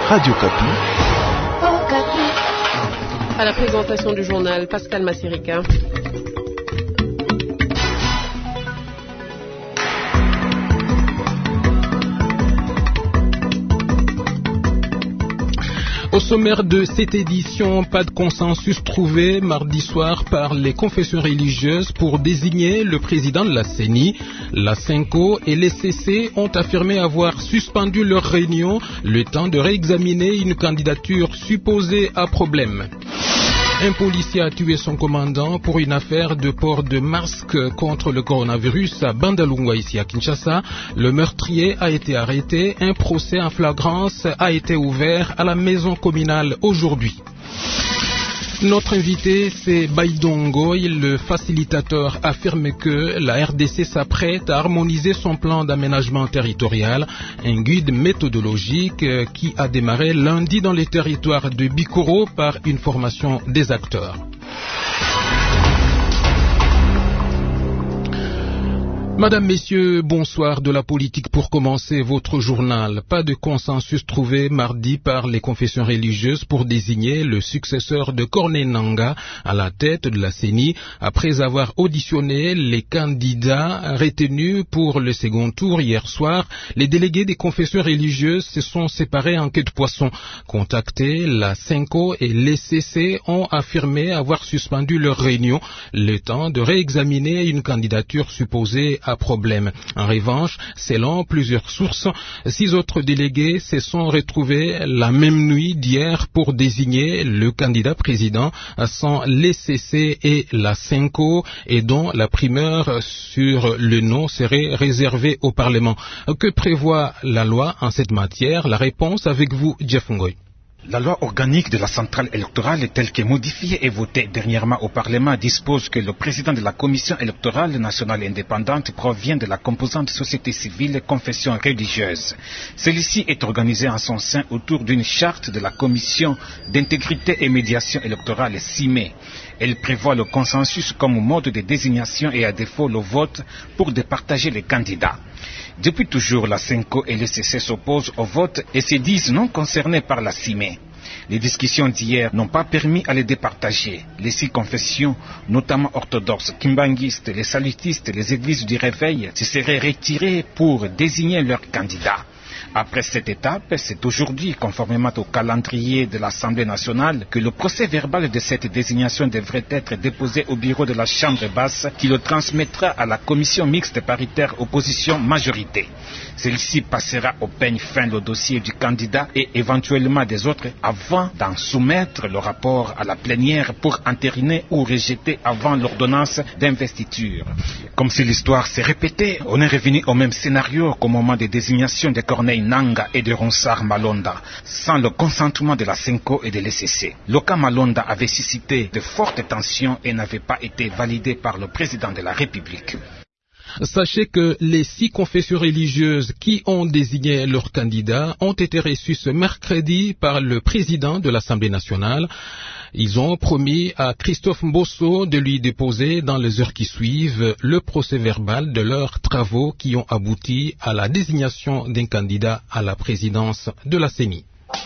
Radio Kapi. À la présentation du journal, Pascal Massirica. Au sommaire de cette édition, pas de consensus trouvé mardi soir par les confessions religieuses pour désigner le président de la CENI. La CENCO et les CC ont affirmé avoir suspendu leur réunion le temps de réexaminer une candidature supposée à problème. Un policier a tué son commandant pour une affaire de port de masque contre le coronavirus à Bandalungwa, ici à Kinshasa. Le meurtrier a été arrêté. Un procès en flagrance a été ouvert à la maison communale aujourd'hui. Notre invité, c'est Baïdongo. Le facilitateur affirme que la RDC s'apprête à harmoniser son plan d'aménagement territorial, un guide méthodologique qui a démarré lundi dans les territoires de Bikoro par une formation des acteurs. Madame, Messieurs, bonsoir. De la politique pour commencer votre journal. Pas de consensus trouvé mardi par les confessions religieuses pour désigner le successeur de Corneille Nangaa à la tête de la CENI après avoir auditionné les candidats retenus pour le second tour hier soir. Les délégués des confessions religieuses se sont séparés en queue de poisson. Contactés, la CENCO et les CC ont affirmé avoir suspendu leur réunion le temps de réexaminer une candidature supposée à problème. En revanche, selon plusieurs sources, 6 autres délégués se sont retrouvés la même nuit d'hier pour désigner le candidat président sans les CC et la CENCO et dont la primeur sur le nom serait réservée au Parlement. Que prévoit la loi en cette matière? La réponse avec vous, Jeff Ngoy. La loi organique de la centrale électorale, telle que modifiée et votée dernièrement au Parlement, dispose que le président de la Commission électorale nationale indépendante provient de la composante société civile et confession religieuse. Celui-ci est organisé en son sein autour d'une charte de la Commission d'intégrité et médiation électorale CIME. Elle prévoit le consensus comme mode de désignation et à défaut le vote pour départager les candidats. Depuis toujours, la CENCO et le CC s'opposent au vote et se disent non concernés par la CIME. Les discussions d'hier n'ont pas permis à les départager. Les 6 confessions, notamment orthodoxes, kimbanguistes, les salutistes, les églises du réveil, se seraient retirées pour désigner leurs candidats. Après cette étape, c'est aujourd'hui, conformément au calendrier de l'Assemblée nationale, que le procès verbal de cette désignation devrait être déposé au bureau de la Chambre basse qui le transmettra à la commission mixte paritaire opposition-majorité. Celle-ci passera au peigne fin le dossier du candidat et éventuellement des autres avant d'en soumettre le rapport à la plénière pour entériner ou rejeter avant l'ordonnance d'investiture. Comme si l'histoire s'est répétée, on est revenu au même scénario qu'au moment des désignations de Corneille Nangaa et de Ronsard Malonda, sans le consentement de la CENCO et de l'ECC. Le cas Malonda avait suscité de fortes tensions et n'avait pas été validé par le président de la République. Sachez que les 6 confessions religieuses qui ont désigné leurs candidats ont été reçues ce mercredi par le président de l'Assemblée nationale. Ils ont promis à Christophe Mbosso de lui déposer dans les heures qui suivent le procès verbal de leurs travaux qui ont abouti à la désignation d'un candidat à la présidence de la CENI.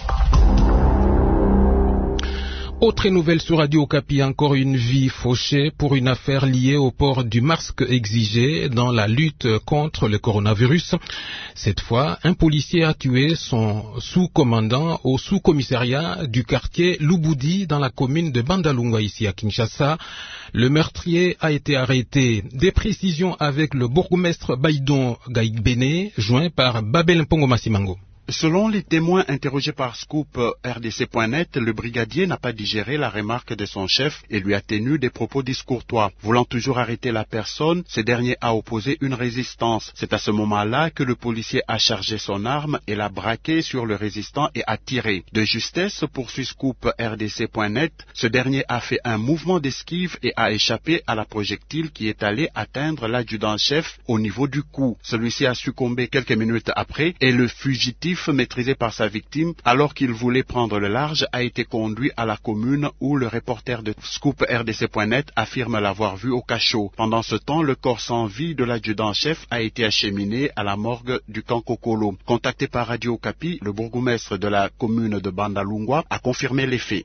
Autre nouvelle sur Radio Kapi, encore une vie fauchée pour une affaire liée au port du masque exigé dans la lutte contre le coronavirus. Cette fois, un policier a tué son sous-commandant au sous-commissariat du quartier Lubudi dans la commune de Bandalungwa, ici à Kinshasa. Le meurtrier a été arrêté. Des précisions avec le bourgmestre Baïdon Gaïgbene, joint par Babel Mpongo Masimango. Selon les témoins interrogés par Scoop RDC.net, le brigadier n'a pas digéré la remarque de son chef et lui a tenu des propos discourtois. Voulant toujours arrêter la personne, ce dernier a opposé une résistance. C'est à ce moment-là que le policier a chargé son arme et l'a braqué sur le résistant et a tiré. De justesse, poursuit Scoop RDC.net, ce dernier a fait un mouvement d'esquive et a échappé à la projectile qui est allé atteindre l'adjudant-chef au niveau du cou. Celui-ci a succombé quelques minutes après et le fugitif explosif maîtrisé par sa victime alors qu'il voulait prendre le large a été conduit à la commune où le reporter de Scoop RDC.net affirme l'avoir vu au cachot. Pendant ce temps, le corps sans vie de l'adjudant-chef a été acheminé à la morgue du camp Kokolo. Contacté par Radio Okapi, le bourgmestre de la commune de Bandalungwa a confirmé les faits.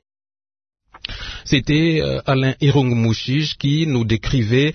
C'était Alain Irong-Mouchige qui nous décrivait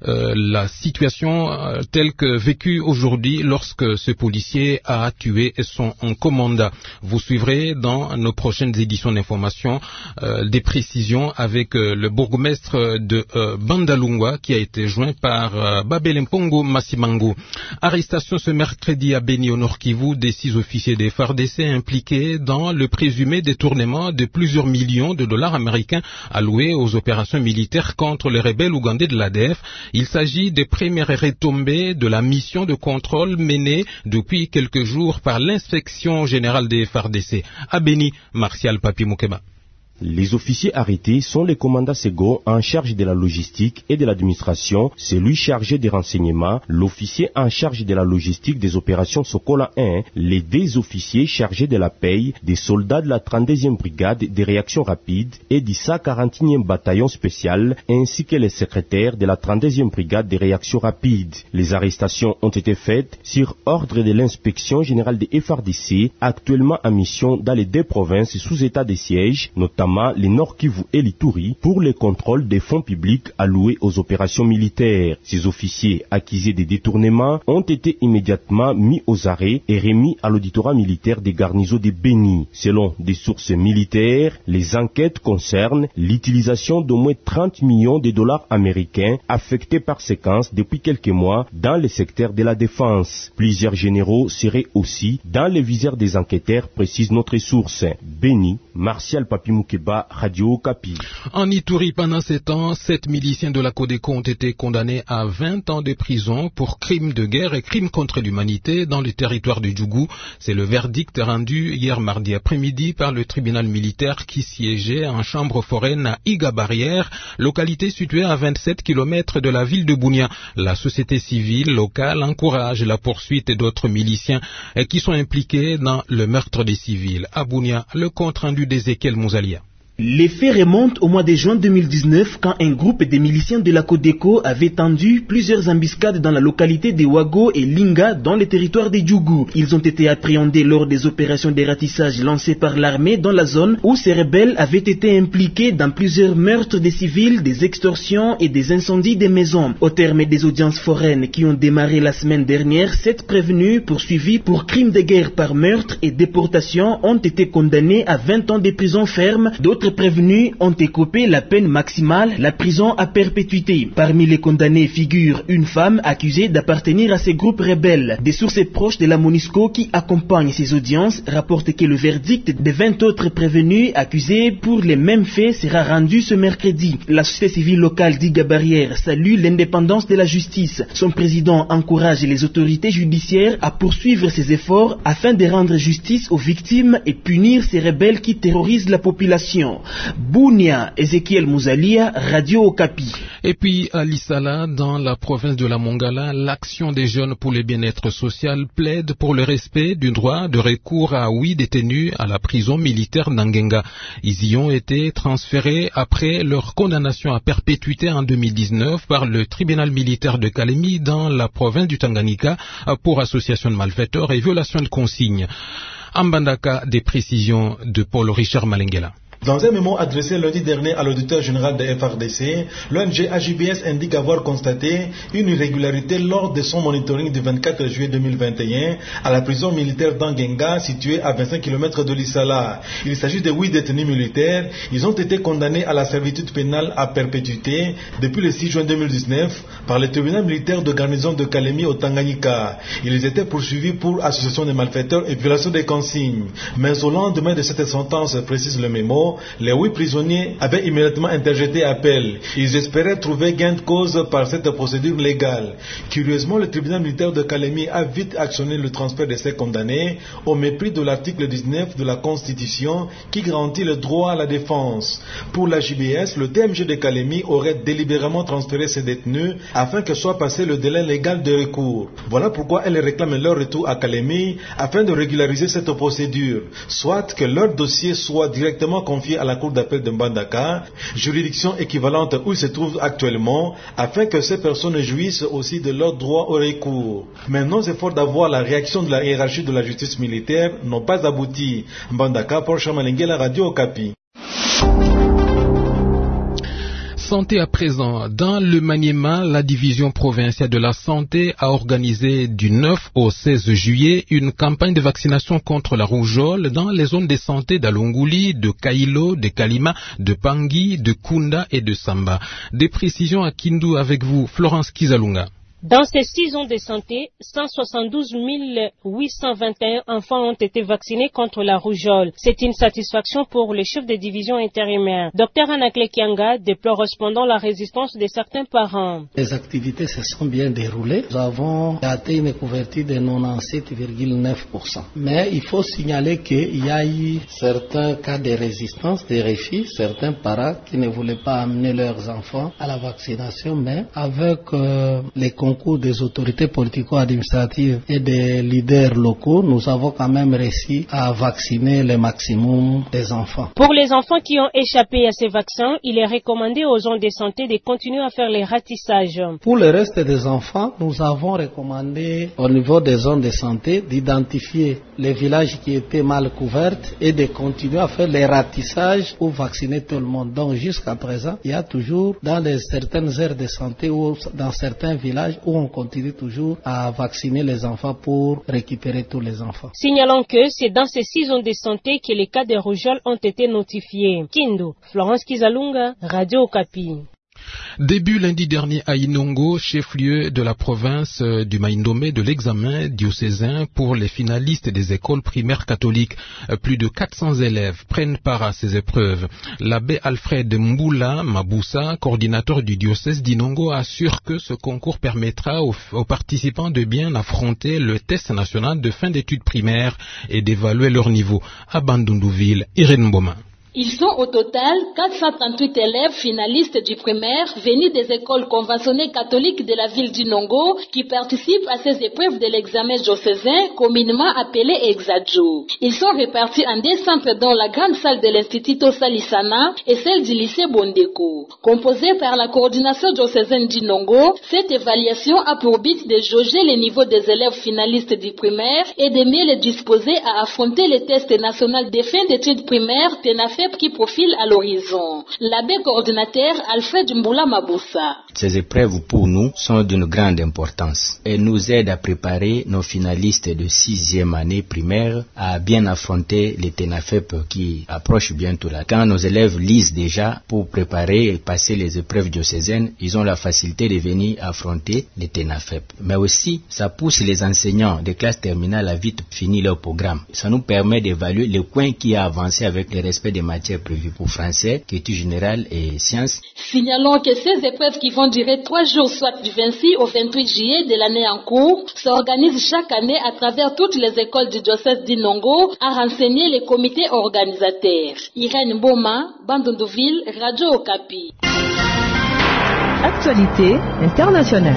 la situation telle que vécue aujourd'hui lorsque ce policier a tué son commandant. Vous suivrez dans nos prochaines éditions d'information des précisions avec le bourgmestre de Bandalungwa qui a été joint par Babel Mpongo Massimango. Arrestation ce mercredi à Beni au Nord Kivu des 6 officiers des FARDC impliqués dans le présumé détournement de plusieurs millions de dollars américains alloués aux opérations militaires contre les rebelles ougandais de l'ADF. Il s'agit des premières retombées de la mission de contrôle menée depuis quelques jours par l'inspection générale des FARDC. À Beni, Martial Papi Moukeba. Les officiers arrêtés sont les commandants seconds en charge de la logistique et de l'administration, celui chargé des renseignements, l'officier en charge de la logistique des opérations Sokola 1, les 2 officiers chargés de la paye, des soldats de la 32e brigade des réactions rapides et du 141e bataillon spécial, ainsi que les secrétaires de la 32e brigade des réactions rapides. Les arrestations ont été faites sur ordre de l'inspection générale des FARDC, actuellement en mission dans les 2 provinces sous état de siège, notamment les Nord Kivu et l'Ituri, pour le contrôle des fonds publics alloués aux opérations militaires. Ces officiers accusés de détournement ont été immédiatement mis aux arrêts et remis à l'auditorat militaire des garnisons de Beni. Selon des sources militaires, les enquêtes concernent l'utilisation d'au moins 30 millions de dollars américains affectés par séquence depuis quelques mois dans le secteur de la défense. Plusieurs généraux seraient aussi dans les viseurs des enquêteurs, précise notre source. Beni, Martial Papi Moukeba, Radio Okapi. En Ituri, pendant 7 ans, 7 miliciens de la Codeco ont été condamnés à 20 ans de prison pour crimes de guerre et crimes contre l'humanité dans le territoire de Djougou. C'est le verdict rendu hier mardi après-midi par le tribunal militaire qui siégeait en chambre foraine à Iga-Barrière, localité située à 27 km de la ville de Bunia. La société civile locale encourage la poursuite d'autres miliciens qui sont impliqués dans le meurtre des civils. À Bunia, le compte rendu d'Ezekiel Mouzalia. Les faits remontent au mois de juin 2019 quand un groupe de miliciens de la Codeco avait tendu plusieurs embuscades dans la localité de Wago et Linga dans le territoire de Djougou. Ils ont été appréhendés lors des opérations de ratissage lancées par l'armée dans la zone où ces rebelles avaient été impliqués dans plusieurs meurtres des civils, des extorsions et des incendies des maisons. Au terme des audiences foraines qui ont démarré la semaine dernière, 7 prévenus poursuivis pour crimes de guerre par meurtre et déportation ont été condamnés à 20 ans de prison ferme. D'autres prévenus ont écopé la peine maximale, la prison à perpétuité. Parmi les condamnés figure une femme accusée d'appartenir à ces groupes rebelles. Des sources proches de la MONUSCO qui accompagnent ces audiences rapportent que le verdict de 20 autres prévenus accusés pour les mêmes faits sera rendu ce mercredi. La société civile locale d'Iga-Barrière salue l'indépendance de la justice. Son président encourage les autorités judiciaires à poursuivre ses efforts afin de rendre justice aux victimes et punir ces rebelles qui terrorisent la population. Bunia, Ezekiel Mouzalia, Radio Okapi. Et puis à Lissala, dans la province de la Mongala, l'action des jeunes pour le bien-être social plaide pour le respect du droit de recours à 8 détenus à la prison militaire d'Angenga. Ils y ont été transférés après leur condamnation à perpétuité en 2019 par le tribunal militaire de Kalemi dans la province du Tanganyika pour association de malfaiteurs et violation de consignes. En Mbandaka, des précisions de Paul Richard Malengela. Dans un mémo adressé lundi dernier à l'auditeur général de FARDC, l'ONG AJBS indique avoir constaté une irrégularité lors de son monitoring du 24 juillet 2021 à la prison militaire d'Angenga située à 25 km de Lissala. Il s'agit de 8 détenus militaires. Ils ont été condamnés à la servitude pénale à perpétuité depuis le 6 juin 2019 par le tribunal militaire de garnison de Kalemi au Tanganyika. Ils étaient poursuivis pour association de malfaiteurs et violation des consignes. Mais au lendemain de cette sentence, précise le mémo, Cependant, les 8 prisonniers avaient immédiatement interjeté appel. Ils espéraient trouver gain de cause par cette procédure légale. Curieusement, le tribunal militaire de Kalemi a vite actionné le transfert de ces condamnés au mépris de l'article 19 de la Constitution qui garantit le droit à la défense. Pour la JBS, le DMG de Kalemi aurait délibérément transféré ces détenus afin que soit passé le délai légal de recours. Voilà pourquoi elles réclament leur retour à Kalemi afin de régulariser cette procédure, soit que leur dossier soit directement confié à la cour d'appel de Mbandaka, juridiction équivalente où ils se trouvent actuellement, afin que ces personnes jouissent aussi de leur droit au recours. Mais nos efforts d'avoir la réaction de la hiérarchie de la justice militaire n'ont pas abouti. Mbandaka pour Chamalingue, la radio Okapi. Santé à présent. Dans le Maniema, la division provinciale de la santé a organisé du 9 au 16 juillet une campagne de vaccination contre la rougeole dans les zones de santé d'Alongouli, de Kailo, de Kalima, de Pangui, de Kunda et de Samba. Des précisions à Kindu avec vous, Florence Kizalunga. Dans ces 6 zones de santé, 172 821 enfants ont été vaccinés contre la rougeole. C'est une satisfaction pour le chef de division intérimaire. Dr Anakle Kianga déplore cependant la résistance de certains parents. Les activités se sont bien déroulées. Nous avons atteint une couverture de 97,9%. Mais il faut signaler qu'il y a eu certains cas de résistance, de refus, certains parents qui ne voulaient pas amener leurs enfants à la vaccination, mais avec les concours des autorités politico-administratives et des leaders locaux, nous avons quand même réussi à vacciner le maximum des enfants. Pour les enfants qui ont échappé à ces vaccins, il est recommandé aux zones de santé de continuer à faire les ratissages. Pour le reste des enfants, nous avons recommandé au niveau des zones de santé d'identifier les villages qui étaient mal couverts et de continuer à faire les ratissages pour vacciner tout le monde. Donc jusqu'à présent, il y a toujours dans certaines aires de santé ou dans certains villages où on continue toujours à vacciner les enfants pour récupérer tous les enfants. Signalons que c'est dans ces 6 zones de santé que les cas de rougeole ont été notifiés. Kindu, Florence Kizalunga, Radio Okapi. Début lundi dernier à Inongo, chef-lieu de la province du Maïndomé, de l'examen diocésain pour les finalistes des écoles primaires catholiques. Plus de 400 élèves prennent part à ces épreuves. L'abbé Alfred Mboula Maboussa, coordinateur du diocèse d'Inongo, assure que ce concours permettra aux participants de bien affronter le test national de fin d'études primaires et d'évaluer leur niveau. À Bandundouville, Irène Boma. Ils sont au total 438 élèves finalistes du primaire venus des écoles conventionnées catholiques de la ville d'Inongo qui participent à ces épreuves de l'examen diocésain communément appelé Exadjo. Ils sont répartis en 2 centres dans la grande salle de l'Instituto Salisana et celle du lycée Bondeko. Composée par la coordination diocésaine d'Inongo, cette évaluation a pour but de jauger les niveaux des élèves finalistes du primaire et de mieux les disposer à affronter le test national de fin d'études primaires TENAFEP qui profile à l'horizon. L'abbé coordinateur Alfred Mboula Maboussa. Ces épreuves pour nous sont d'une grande importance et nous aident à préparer nos finalistes de 6e année primaire à bien affronter les TENAFEP qui approchent bientôt là. Quand nos élèves lisent déjà pour préparer et passer les épreuves diocésaines, ils ont la facilité de venir affronter les TENAFEP. Mais aussi, ça pousse les enseignants des classes terminales à vite finir leur programme. Ça nous permet d'évaluer le coin qui a avancé avec le respect des matières prévues pour français, culture générale et sciences. Signalons que ces épreuves qui vont durer 3 jours, soit du 26 au 28 juillet de l'année en cours, s'organisent chaque année à travers toutes les écoles du diocèse d'Inongo à renseigner les comités organisateurs. Irène Boma, Bandundouville, Radio Okapi. Actualité internationale.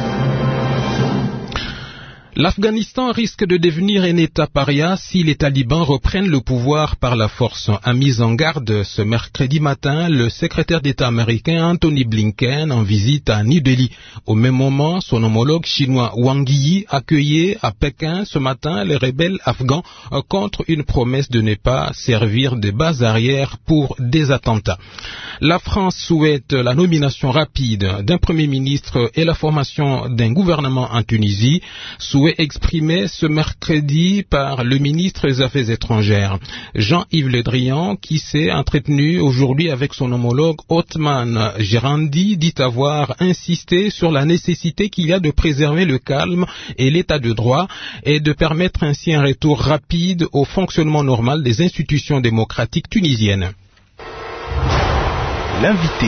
L'Afghanistan risque de devenir un État paria si les talibans reprennent le pouvoir par la force. A mis en garde ce mercredi matin le secrétaire d'État américain Anthony Blinken en visite à New Delhi. Au même moment, son homologue chinois Wang Yi accueillait à Pékin ce matin les rebelles afghans contre une promesse de ne pas servir de base arrière pour des attentats. La France souhaite la nomination rapide d'un premier ministre et la formation d'un gouvernement en Tunisie, souhait exprimé ce mercredi par le ministre des Affaires étrangères, Jean-Yves Le Drian, qui s'est entretenu aujourd'hui avec son homologue Othman Jerandi, dit avoir insisté sur la nécessité qu'il y a de préserver le calme et l'état de droit et de permettre ainsi un retour rapide au fonctionnement normal des institutions démocratiques tunisiennes. L'invité.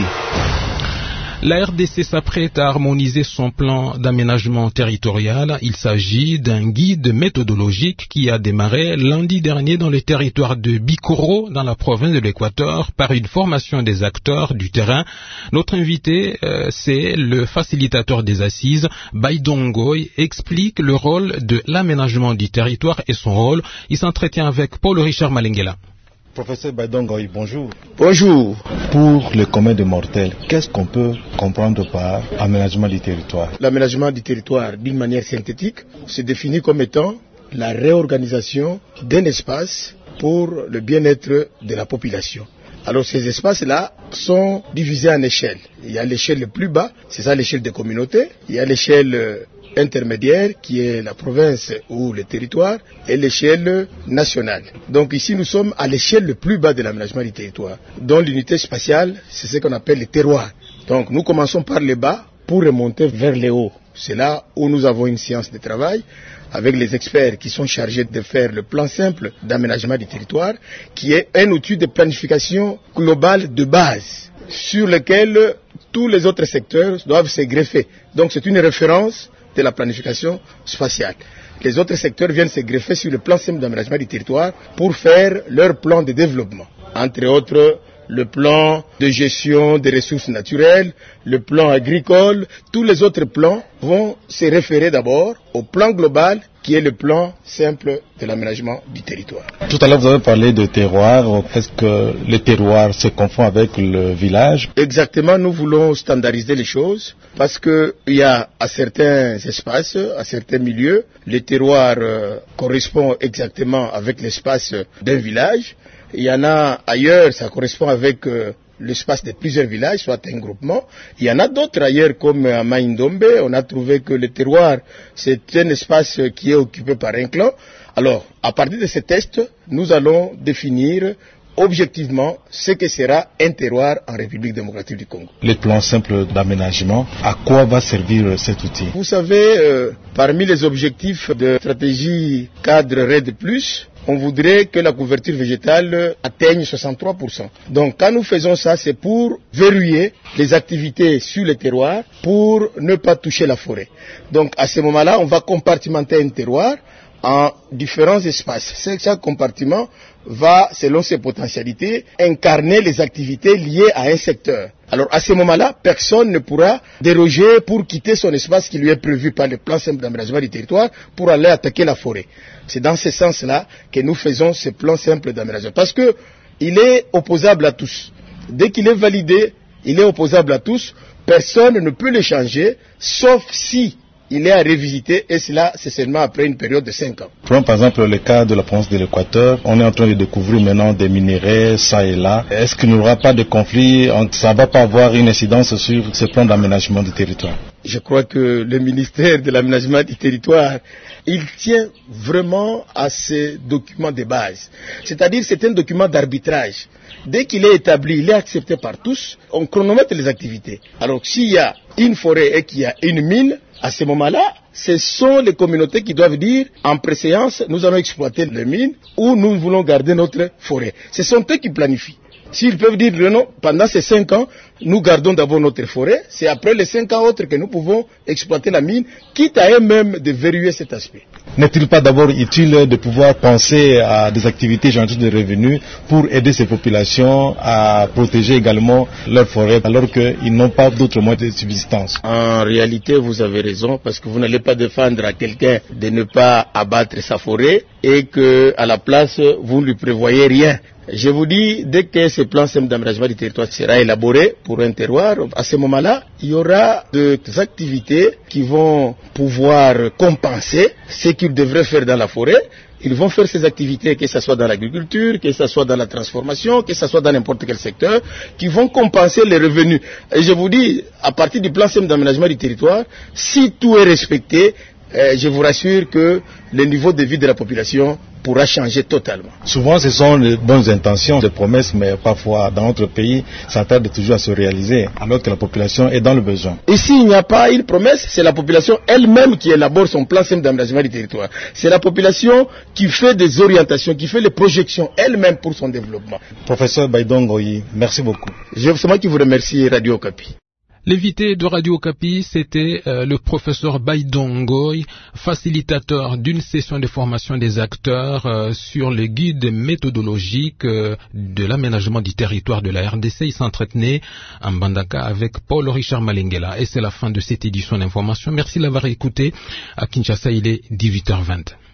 La RDC s'apprête à harmoniser son plan d'aménagement territorial. Il s'agit d'un guide méthodologique qui a démarré lundi dernier dans le territoire de Bikoro, dans la province de l'Équateur, par une formation des acteurs du terrain. Notre invité, c'est le facilitateur des assises, Baïdongoy, explique le rôle de l'aménagement du territoire et son rôle. Il s'entretient avec Paul-Richard Malengela. Professeur Baïdongoy, bonjour. Bonjour. Pour le commun des mortels, qu'est-ce qu'on peut comprendre par aménagement du territoire? L'aménagement du territoire, d'une manière synthétique, se définit comme étant la réorganisation d'un espace pour le bien-être de la population. Alors ces espaces-là sont divisés en échelles. Il y a l'échelle le plus bas, c'est ça l'échelle des communautés. Il y a l'échelle intermédiaire qui est la province ou le territoire et l'échelle nationale. Donc ici nous sommes à l'échelle le plus bas de l'aménagement du territoire, dont l'unité spatiale c'est ce qu'on appelle les terroirs. Donc nous commençons par le bas pour remonter vers le haut. C'est là où nous avons une séance de travail avec les experts qui sont chargés de faire le plan simple d'aménagement du territoire, qui est un outil de planification globale de base sur lequel tous les autres secteurs doivent se greffer. Donc c'est une référence de la planification spatiale. Les autres secteurs viennent se greffer sur le plan simple d'aménagement du territoire pour faire leur plan de développement. Entre autres, le plan de gestion des ressources naturelles, le plan agricole, tous les autres plans vont se référer d'abord au plan global qui est le plan simple de l'aménagement du territoire. Tout à l'heure, vous avez parlé de terroir. Est-ce que le terroir se confond avec le village? Exactement, nous voulons standardiser les choses parce qu'il y a à certains espaces, à certains milieux, le terroir correspond exactement avec l'espace d'un village. Il y en a ailleurs, ça correspond avec l'espace de plusieurs villages, soit un groupement. Il y en a d'autres ailleurs, comme à Maïndombe, on a trouvé que le terroir, c'est un espace qui est occupé par un clan. Alors, à partir de ces tests, nous allons définir objectivement ce que sera un terroir en République démocratique du Congo. Le plan simple d'aménagement, à quoi va servir cet outil? Vous savez, parmi les objectifs de stratégie cadre RED+, on voudrait que la couverture végétale atteigne 63%. Donc quand nous faisons ça, c'est pour verrouiller les activités sur le terroir pour ne pas toucher la forêt. Donc à ce moment-là, on va compartimenter un terroir en différents espaces. Chaque compartiment va, selon ses potentialités, incarner les activités liées à un secteur. Alors à ce moment-là, personne ne pourra déroger pour quitter son espace qui lui est prévu par le plan simple d'aménagement du territoire pour aller attaquer la forêt. C'est dans ce sens-là que nous faisons ce plan simple d'aménagement. Parce que il est opposable à tous. Dès qu'il est validé, il est opposable à tous. Personne ne peut le changer, sauf si il est à revisiter, et cela, c'est seulement après une période de 5 ans. Prenons par exemple le cas de la province de l'Équateur. On est en train de découvrir maintenant des minéraux, ça et là. Est-ce qu'il n'y aura pas de conflit? Ça ne va pas avoir une incidence sur ce plan d'aménagement du territoire? Je crois que le ministère de l'aménagement du territoire, il tient vraiment à ces documents de base. C'est-à-dire c'est un document d'arbitrage. Dès qu'il est établi, il est accepté par tous, on chronomètre les activités. Alors s'il y a une forêt et qu'il y a une mine, à ce moment-là, ce sont les communautés qui doivent dire, en préséance, nous allons exploiter les mines ou nous voulons garder notre forêt. Ce sont eux qui planifient. S'ils peuvent dire non, pendant ces 5 ans, nous gardons d'abord notre forêt, c'est après les 5 ans autres que nous pouvons exploiter la mine, quitte à eux-mêmes de verrouiller cet aspect. N'est-il pas d'abord utile de pouvoir penser à des activités génératrices de revenus pour aider ces populations à protéger également leurs forêts alors qu'ils n'ont pas d'autres moyens de subsistance? En réalité, vous avez raison, parce que vous n'allez pas défendre à quelqu'un de ne pas abattre sa forêt et qu'à la place, vous ne lui prévoyez rien. Je vous dis, dès que ce plan simple d'aménagement du territoire sera élaboré pour un terroir, à ce moment-là, il y aura des activités qui vont pouvoir compenser ce qu'ils devraient faire dans la forêt. Ils vont faire ces activités, que ce soit dans l'agriculture, que ce soit dans la transformation, que ce soit dans n'importe quel secteur, qui vont compenser les revenus. Et je vous dis, à partir du plan simple d'aménagement du territoire, si tout est respecté, je vous rassure que le niveau de vie de la population pourra changer totalement. Souvent, ce sont de bonnes intentions, des promesses, mais parfois, dans notre pays, ça tarde toujours à se réaliser, alors que la population est dans le besoin. Et s'il n'y a pas une promesse, c'est la population elle-même qui élabore son plan d'aménagement du territoire. C'est la population qui fait des orientations, qui fait les projections elle-même pour son développement. Professeur Baïdongoyi, merci beaucoup. C'est moi qui vous remercie, Radio Okapi. L'invité de Radio Okapi, c'était le professeur Baïdongoyi, facilitateur d'une session de formation des acteurs sur le guide méthodologique de l'aménagement du territoire de la RDC. Il s'entretenait en Mbandaka avec Paul Richard Malengela. Et c'est la fin de cette édition d'information. Merci de l'avoir écouté. À Kinshasa, il est 18h20.